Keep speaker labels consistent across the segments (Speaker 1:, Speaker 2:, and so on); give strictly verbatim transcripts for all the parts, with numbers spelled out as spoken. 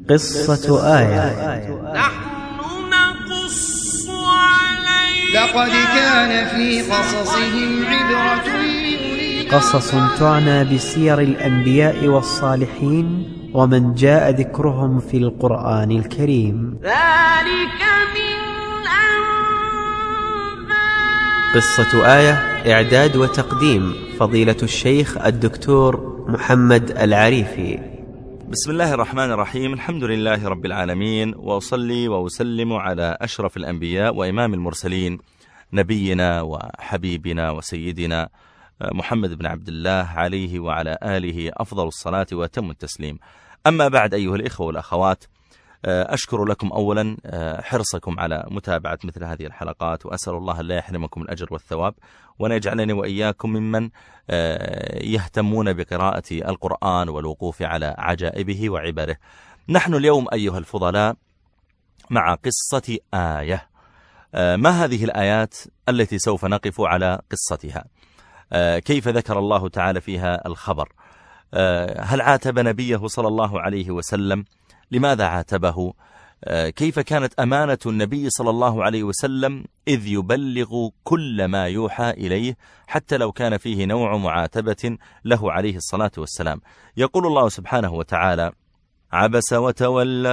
Speaker 1: قصة آية.
Speaker 2: نحن نقص عليك
Speaker 3: لقد كان في قصصهم عبرة لأولي
Speaker 1: قصص تعنى بسير الأنبياء والصالحين ومن جاء ذكرهم في القرآن الكريم.
Speaker 2: ذلك من أنباء.
Speaker 1: قصة آية إعداد وتقديم فضيلة الشيخ الدكتور محمد العريفي.
Speaker 4: بسم الله الرحمن الرحيم. الحمد لله رب العالمين، وأصلي وأسلم على أشرف الأنبياء وإمام المرسلين نبينا وحبيبنا وسيدنا محمد بن عبد الله عليه وعلى آله أفضل الصلاة وأتم التسليم. أما بعد أيها الإخوة والأخوات، أشكر لكم أولا حرصكم على متابعة مثل هذه الحلقات، وأسأل الله لا يحرمكم الأجر والثواب، وأن يجعلني وإياكم ممن يهتمون بقراءة القرآن والوقوف على عجائبه وعبره. نحن اليوم أيها الفضلاء مع قصة آية. ما هذه الآيات التي سوف نقف على قصتها؟ كيف ذكر الله تعالى فيها الخبر؟ هل عاتب نبيه صلى الله عليه وسلم؟ لماذا عاتبه؟ كيف كانت أمانة النبي صلى الله عليه وسلم إذ يبلغ كل ما يوحى إليه حتى لو كان فيه نوع معاتبة له عليه الصلاة والسلام؟ يقول الله سبحانه وتعالى: عبس وتولى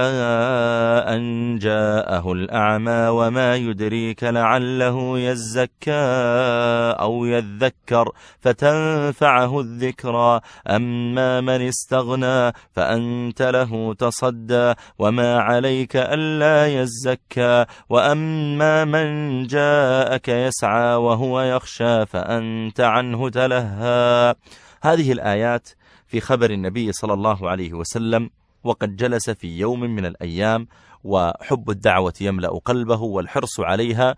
Speaker 4: أن جاءه الأعمى وما يدريك لعله يزكى أو يذكر فتنفعه الذكرى أما من استغنى فأنت له تصدى وما عليك ألا يزكى وأما من جاءك يسعى وهو يخشى فأنت عنه تلهى. هذه الآيات في خبر النبي صلى الله عليه وسلم، وقد جلس في يوم من الأيام وحب الدعوة يملأ قلبه والحرص عليها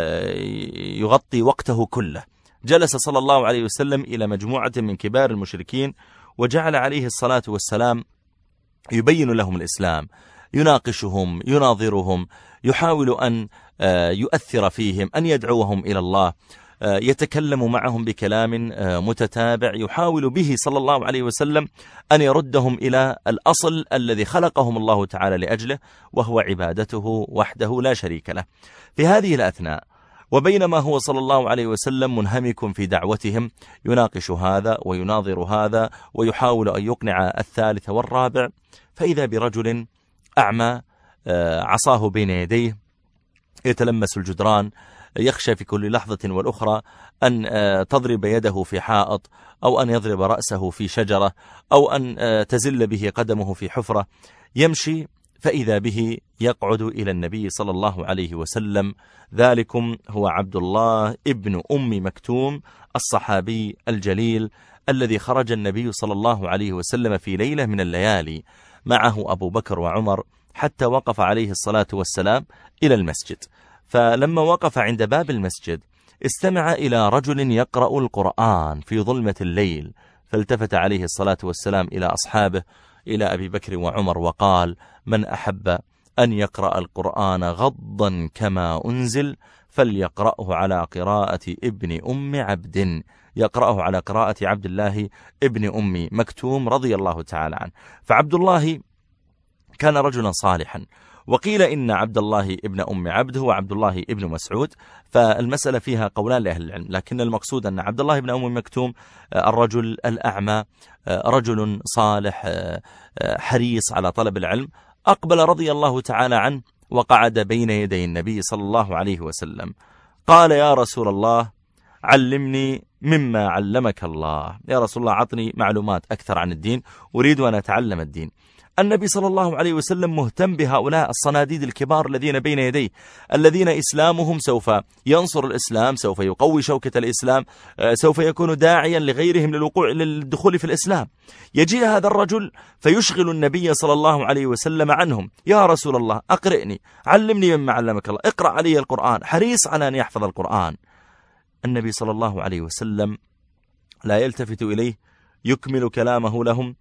Speaker 4: يغطي وقته كله. جلس صلى الله عليه وسلم إلى مجموعة من كبار المشركين، وجعل عليه الصلاة والسلام يبين لهم الإسلام، يناقشهم، يناظرهم، يحاول أن يؤثر فيهم، أن يدعوهم إلى الله، يتكلم معهم بكلام متتابع يحاول به صلى الله عليه وسلم أن يردهم إلى الأصل الذي خلقهم الله تعالى لأجله، وهو عبادته وحده لا شريك له. في هذه الأثناء وبينما هو صلى الله عليه وسلم منهمك في دعوتهم، يناقش هذا ويناظر هذا ويحاول أن يقنع الثالث والرابع، فإذا برجل أعمى عصاه بين يديه يتلمس الجدران، يخشى في كل لحظة والأخرى أن تضرب يده في حائط، أو أن يضرب رأسه في شجرة، أو أن تزل به قدمه في حفرة. يمشي فإذا به يقعد إلى النبي صلى الله عليه وسلم. ذلكم هو عبد الله ابن أم مكتوم الصحابي الجليل الذي خرج النبي صلى الله عليه وسلم في ليلة من الليالي معه أبو بكر وعمر، حتى وقف عليه الصلاة والسلام إلى المسجد. فلما وقف عند باب المسجد استمع إلى رجل يقرأ القرآن في ظلمة الليل، فالتفت عليه الصلاة والسلام إلى أصحابه، إلى أبي بكر وعمر، وقال: من أحب أن يقرأ القرآن غضا كما أنزل فليقرأه على قراءة ابن أم عبد، يقرأه على قراءة عبد الله ابن أم مكتوم رضي الله تعالى عنه. فعبد الله كان رجلا صالحا، وقيل إن عبد الله ابن أم عبد هو عبد الله ابن مسعود، فالمسألة فيها قولان لأهل العلم، لكن المقصود أن عبد الله ابن أم مكتوم الرجل الأعمى رجل صالح حريص على طلب العلم، أقبل رضي الله تعالى عنه وقعد بين يدي النبي صلى الله عليه وسلم. قال: يا رسول الله علمني مما علمك الله، يا رسول الله عطني معلومات أكثر عن الدين، أريد أن أتعلم الدين. النبي صلى الله عليه وسلم مهتم بهؤلاء الصناديد الكبار الذين بين يديه، الذين إسلامهم سوف ينصر الإسلام، سوف يقوي شوكة الإسلام، سوف يكون داعيا لغيرهم للوقوع للدخول في الإسلام. يجي هذا الرجل فيشغل النبي صلى الله عليه وسلم عنهم: يا رسول الله أقرئني، علمني مما علمك الله، اقرأ علي القرآن، حريص على أن يحفظ القرآن. النبي صلى الله عليه وسلم لا يلتفت إليه، يكمل كلامه لهم.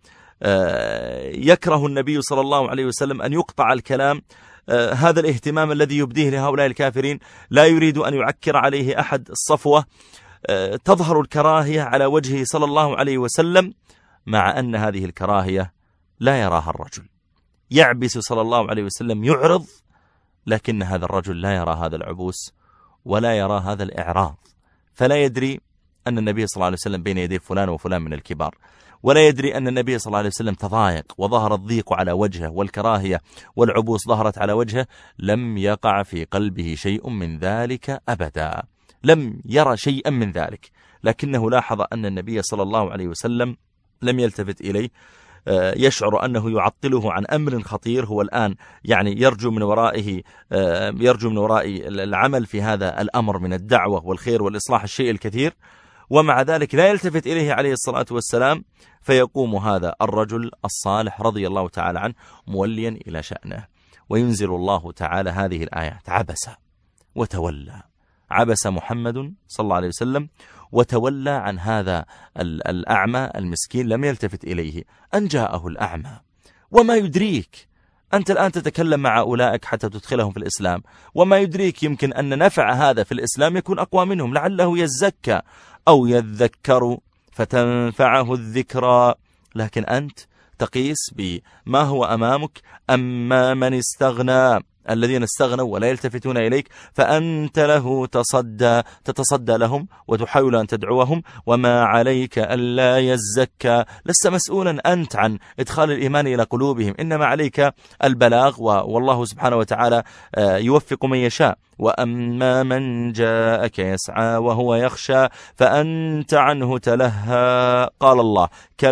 Speaker 4: يكره النبي صلى الله عليه وسلم أن يقطع الكلام، هذا الاهتمام الذي يبديه لهؤلاء الكافرين لا يريد أن يعكر عليه أحد الصفوة. تظهر الكراهية على وجهه صلى الله عليه وسلم، مع أن هذه الكراهية لا يراها الرجل، يعبس صلى الله عليه وسلم يعرض، لكن هذا الرجل لا يرى هذا العبوس ولا يرى هذا الإعراض، فلا يدري أن النبي صلى الله عليه وسلم بين يدي فلان وفلان من الكبار، ولا يدري أن النبي صلى الله عليه وسلم تضايق وظهر الضيق على وجهه والكراهية والعبوس ظهرت على وجهه. لم يقع في قلبه شيء من ذلك أبدا، لم يرى شيئا من ذلك، لكنه لاحظ أن النبي صلى الله عليه وسلم لم يلتفت إليه، يشعر أنه يعطله عن أمر خطير هو الآن يعني يرجو من ورائه يرجو من وراء العمل في هذا الأمر من الدعوة والخير والإصلاح الشيء الكثير، ومع ذلك لا يلتفت إليه عليه الصلاة والسلام. فيقوم هذا الرجل الصالح رضي الله تعالى عنه موليا إلى شأنه، وينزل الله تعالى هذه الآيات: عبس وتولى. عبس محمد صلى الله عليه وسلم وتولى عن هذا الأعمى المسكين، لم يلتفت إليه أن جاءه الأعمى. وما يدريك أنت الآن تتكلم مع أولئك حتى تدخلهم في الإسلام، وما يدريك يمكن أن نفع هذا في الإسلام يكون أقوى منهم، لعله يزكى أو يذكر فتنفعه الذكرى. لكن أنت تقيس بما هو أمامك. أما من استغنى، الذين استغنوا ولا يلتفتون إليك، فأنت له تصدى تتصدى لهم وتحاول أن تدعوهم، وما عليك ألا يزكى. لست مسؤولا أنت عن إدخال الإيمان إلى قلوبهم، إنما عليك البلاغ، والله سبحانه وتعالى يوفق من يشاء. وأما من جاءك يسعى وهو يخشى فأنت عنه تلهى. قال الله: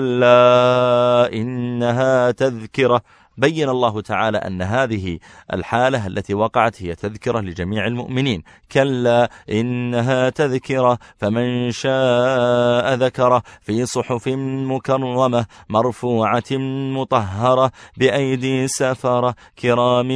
Speaker 4: كلا إنها تذكرة. بين الله تعالى أن هذه الحالة التي وقعت هي تذكرة لجميع المؤمنين. كلا إنها تذكرة فمن شاء ذكره في صحف مكرمة مرفوعة مطهرة بأيدي سفرة كرام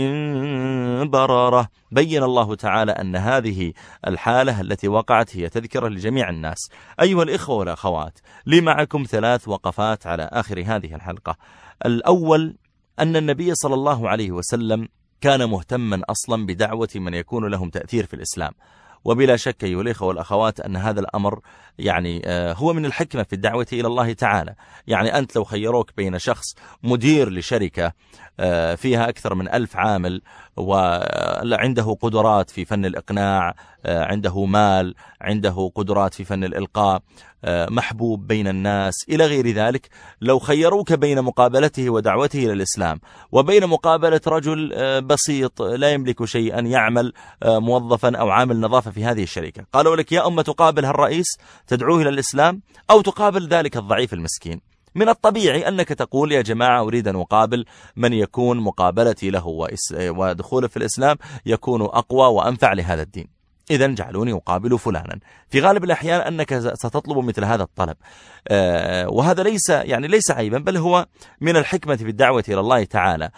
Speaker 4: بررة. بين الله تعالى أن هذه الحالة التي وقعت هي تذكرة لجميع الناس. أيها الإخوة والأخوات، لي معكم ثلاث وقفات على آخر هذه الحلقة. الأول أن النبي صلى الله عليه وسلم كان مهتما أصلا بدعوة من يكون لهم تأثير في الإسلام، وبلا شك أيها الإخوة والأخوات أن هذا الأمر يعني هو من الحكمة في الدعوة إلى الله تعالى. يعني أنت لو خيروك بين شخص مدير لشركة فيها أكثر من ألف عامل وعنده قدرات في فن الإقناع، عنده مال، عنده قدرات في فن الإلقاء، محبوب بين الناس إلى غير ذلك، لو خيروك بين مقابلته ودعوته إلى الإسلام وبين مقابلة رجل بسيط لا يملك شيئا يعمل موظفا أو عامل نظافة في هذه الشركة، قالوا لك يا أما تقابل هالرئيس تدعوه إلى الإسلام أو تقابل ذلك الضعيف المسكين، من الطبيعي أنك تقول يا جماعة أريد أن أقابل من يكون مقابلتي له ودخوله في الإسلام يكون أقوى وأنفع لهذا الدين، إذن جعلوني أقابل فلانا. في غالب الأحيان أنك ستطلب مثل هذا الطلب، آه وهذا ليس يعني ليس عيبا، بل هو من الحكمة في الدعوة إلى الله تعالى.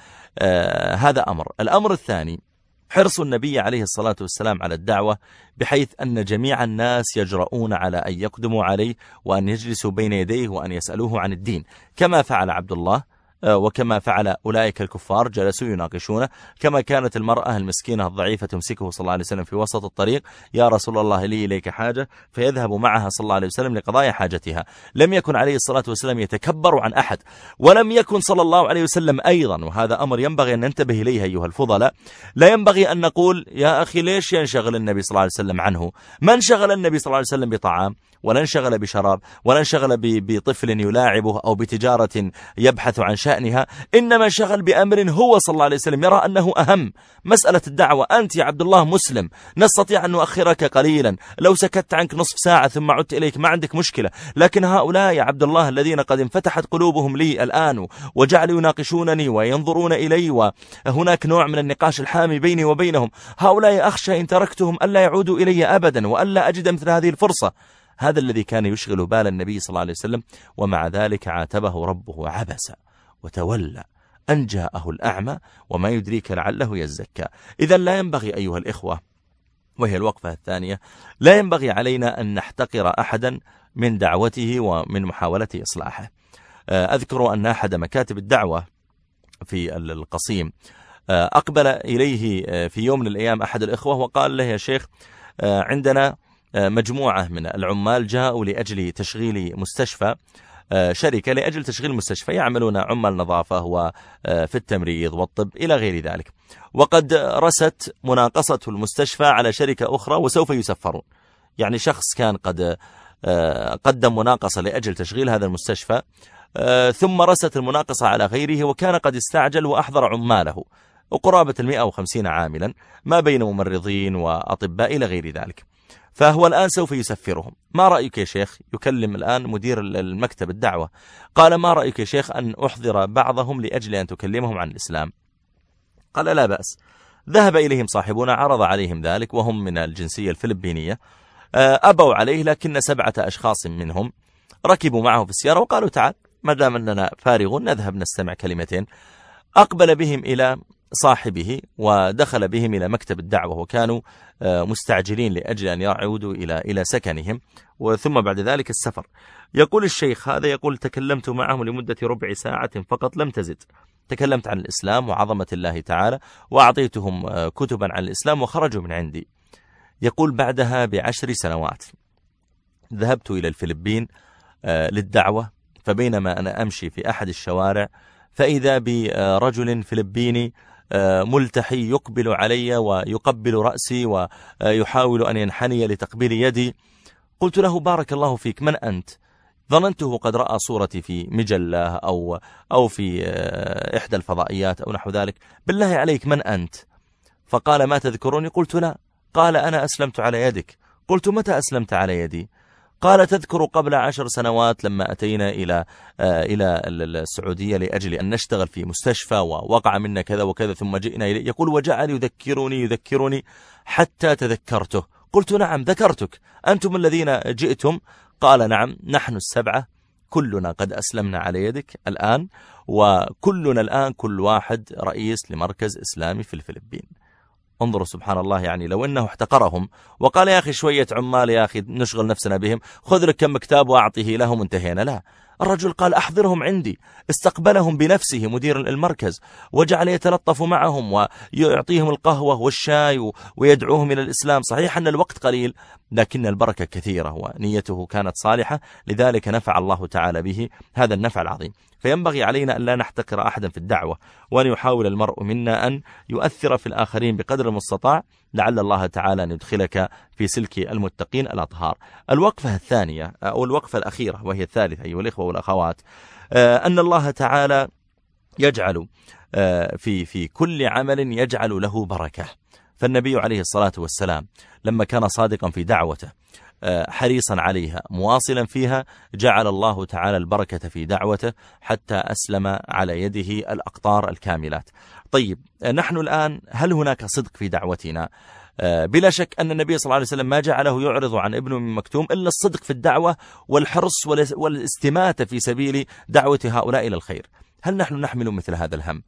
Speaker 4: آه هذا أمر. الأمر الثاني حرص النبي عليه الصلاة والسلام على الدعوة، بحيث أن جميع الناس يجرؤون على أن يقدموا عليه وأن يجلسوا بين يديه وأن يسألوه عن الدين، كما فعل عبد الله وكما فعل أولئك الكفار جلسوا يناقشونه، كما كانت المرأة المسكينة الضعيفة تمسكه صلى الله عليه وسلم في وسط الطريق: يا رسول الله لي إليك حاجة، فيذهب معها صلى الله عليه وسلم لقضاء حاجتها. لم يكن عليه الصلاة والسلام يتكبر عن أحد، ولم يكن صلى الله عليه وسلم أيضا، وهذا أمر ينبغي أن ننتبه إليه أيها الفضلاء، لا ينبغي أن نقول يا أخي ليش ينشغل النبي صلى الله عليه وسلم عنه؟ ما انشغل النبي صلى الله عليه وسلم بطعام، ولا انشغل بشراب، ولا انشغل بطفل يلاعبه أو بتجارة يبحث عن شأنها، إنما انشغل بأمر هو صلى الله عليه وسلم يرى أنه أهم، مسألة الدعوة. أنت يا عبد الله مسلم، نستطيع أن نؤخرك قليلا، لو سكت عنك نصف ساعة ثم عدت إليك ما عندك مشكلة، لكن هؤلاء يا عبد الله الذين قد انفتحت قلوبهم لي الآن وجعلوا يناقشونني وينظرون إلي وهناك نوع من النقاش الحامي بيني وبينهم، هؤلاء أخشى إن تركتهم ألا يعودوا إلي أبدا وألا أجد مثل هذه الفرصة. هذا الذي كان يشغل بال النبي صلى الله عليه وسلم، ومع ذلك عاتبه ربه: عبس وتولى أن جاءه الأعمى وما يدريك لعله يزكى. إذا لا ينبغي أيها الإخوة، وهي الوقفة الثانية، لا ينبغي علينا أن نحتقر أحدا من دعوته ومن محاولة إصلاحه. أذكر أن أحد مكاتب الدعوة في القصيم أقبل إليه في يوم من الأيام أحد الإخوة وقال له: يا شيخ، عندنا مجموعة من العمال جاءوا لأجل تشغيل مستشفى شركة لأجل تشغيل مستشفى، يعملون عمال نظافة وفي التمريض والطب إلى غير ذلك. وقد رست مناقصة المستشفى على شركة أخرى وسوف يسفرون. يعني شخص كان قد قدم مناقصة لأجل تشغيل هذا المستشفى، ثم رست المناقصة على غيره وكان قد استعجل وأحضر عماله وقرابة المئة وخمسين عاملا ما بين ممرضين وأطباء إلى غير ذلك، فهو الآن سوف يسفرهم. ما رأيك يا شيخ؟ يكلم الآن مدير المكتب الدعوة، قال ما رأيك يا شيخ أن أحضر بعضهم لأجل أن تكلمهم عن الإسلام؟ قال لا بأس. ذهب إليهم صاحبنا، عرض عليهم ذلك وهم من الجنسية الفلبينية، أبوا عليه، لكن سبعة أشخاص منهم ركبوا معه في السيارة وقالوا تعال ما دام أننا فارغون نذهب نستمع كلمتين. أقبل بهم إلى صاحبه ودخل بهم إلى مكتب الدعوة، وكانوا مستعجلين لأجل أن يعودوا إلى إلى سكنهم، وثم بعد ذلك السفر. يقول الشيخ هذا، يقول تكلمت معهم لمدة ربع ساعة فقط لم تزد، تكلمت عن الإسلام وعظمة الله تعالى وأعطيتهم كتبا عن الإسلام وخرجوا من عندي. يقول بعدها بعشر سنوات ذهبت إلى الفلبين للدعوة، فبينما أنا أمشي في أحد الشوارع فإذا برجل فلبيني ملتحي يقبل علي ويقبل رأسي ويحاول أن ينحني لتقبيل يدي. قلت له بارك الله فيك، من أنت؟ ظننته قد رأى صورتي في مجلة أو, أو في إحدى الفضائيات أو نحو ذلك. بالله عليك من أنت؟ فقال ما تذكروني؟ قلت لا. قال أنا أسلمت على يدك. قلت متى أسلمت على يدي؟ قال تذكر قبل عشر سنوات لما أتينا إلى إلى السعودية لأجل أن نشتغل في مستشفى ووقع منا كذا وكذا ثم جئنا إليه. يقول وجعل يذكرني يذكرني حتى تذكرته. قلت نعم ذكرتك، أنتم الذين جئتم؟ قال نعم نحن السبعة كلنا قد أسلمنا على يدك الآن، وكلنا الآن كل واحد رئيس لمركز إسلامي في الفلبين. انظروا سبحان الله، يعني لو أنه احتقرهم وقال يا أخي شوية عمال يا أخي نشغل نفسنا بهم، خذ لك كم كتاب وأعطيه لهم انتهينا. لا، الرجل قال أحضرهم عندي، استقبلهم بنفسه مدير المركز وجعل يتلطف معهم ويعطيهم القهوة والشاي ويدعوهم إلى الإسلام. صحيح أن الوقت قليل لكن البركة كثيرة ونيته كانت صالحة، لذلك نفع الله تعالى به هذا النفع العظيم. فينبغي علينا أن لا نحتقر أحدا في الدعوة، وأن يحاول المرء منا أن يؤثر في الآخرين بقدر المستطاع، لعل الله تعالى أن يدخلك في سلك المتقين الأطهار. الوقفة الثانية أو الوقفة الأخيرة وهي الثالثة أيها الإخوة والأخوات، أن الله تعالى يجعل في في كل عمل يجعل له بركة. فالنبي عليه الصلاة والسلام لما كان صادقا في دعوته حريصا عليها مواصلا فيها، جعل الله تعالى البركة في دعوته حتى أسلم على يده الأقطار الكاملات. طيب نحن الآن هل هناك صدق في دعوتنا؟ بلا شك أن النبي صلى الله عليه وسلم ما جعله يعرض عن ابن أم مكتوم إلا الصدق في الدعوة والحرص والاستماتة في سبيل دعوة هؤلاء إلى الخير. هل نحن نحمل مثل هذا الهم؟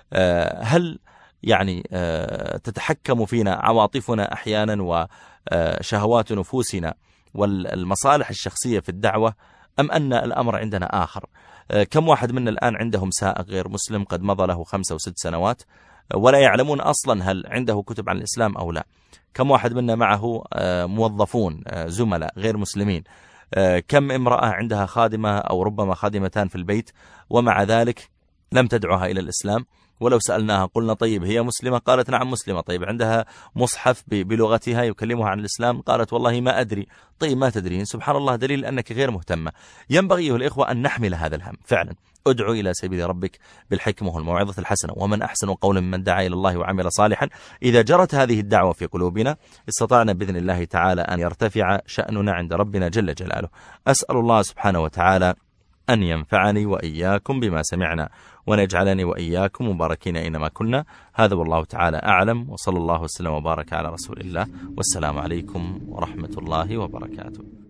Speaker 4: هل يعني تتحكم فينا عواطفنا أحيانا وشهوات نفوسنا والمصالح الشخصية في الدعوة، أم أن الأمر عندنا آخر؟ كم واحد منا الآن عندهم سائق غير مسلم قد مضى له خمسة وست سنوات ولا يعلمون أصلا هل عنده كتب عن الإسلام أو لا؟ كم واحد منا معه موظفون زملاء غير مسلمين؟ كم امرأة عندها خادمة أو ربما خادمتان في البيت ومع ذلك لم تدعوها إلى الإسلام؟ ولو سألناها قلنا طيب هي مسلمة؟ قالت نعم مسلمة. طيب عندها مصحف بلغتها يكلمها عن الإسلام؟ قالت والله ما أدري. طيب ما تدرين، سبحان الله، دليل أنك غير مهتمة. ينبغي أيها الإخوة أن نحمل هذا الهم فعلا. ادعو إلى سبيل ربك بالحكمة والموعظة الحسنة، ومن أحسن قولا ممن دعا إلى الله وعمل صالحا. إذا جرت هذه الدعوة في قلوبنا استطعنا بإذن الله تعالى أن يرتفع شأننا عند ربنا جل جلاله. أسأل الله سبحانه وتعالى أن ينفعني وإياكم بما سمعنا، وأن يجعلني وإياكم مباركين أينما كنا. هذا والله تعالى أعلم، وصلى الله وسلم وبارك على رسول الله، والسلام عليكم ورحمة الله وبركاته.